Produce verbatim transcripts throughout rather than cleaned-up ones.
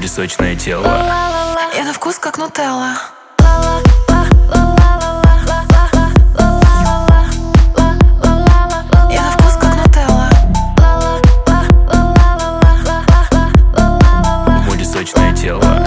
моде сочное тело. Я на вкус как нутелла. Я на вкус как нутелла. В моде сочное тело.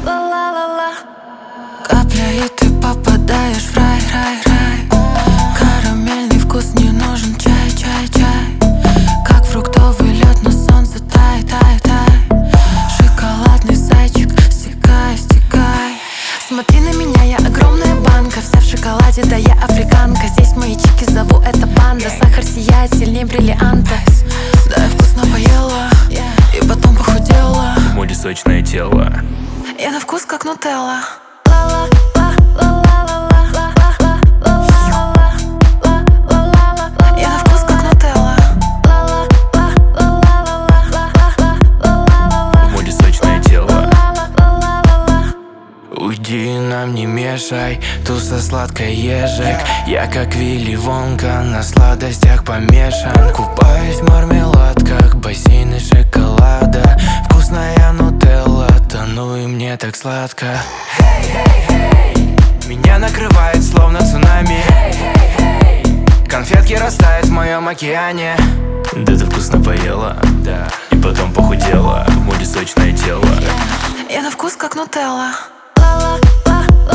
Капля, и ты попадаешь в рай, рай, рай. Карамельный вкус, не нужен чай, чай, чай. Как фруктовый лед на солнце, тай, тай, тай. Шоколадный зайчик, стекай, стекай. Смотри на меня, я огромная банка, вся в шоколаде, да я африканка. Здесь мои чики, зову это банда. Сахар сияет сильнее бриллианта. Да я вкусно поела и потом похудела. В моде сочное тело. Я на вкус как нутелла. Я на вкус как нутелла. В моде сочное тело. Уйди, нам не мешай, туса сладкая ежик. Я как Вилли Вонка, на сладостях помешан. Купаюсь в мармеладках, бассейны шоколада. Вкусная нутелла, тону и мне так сладко. Меня накрывает словно цунами. Конфетки растают в моем океане. Да ты вкусно поела, да, и потом похудела. В моде сочное тело. Я на вкус как нутелла.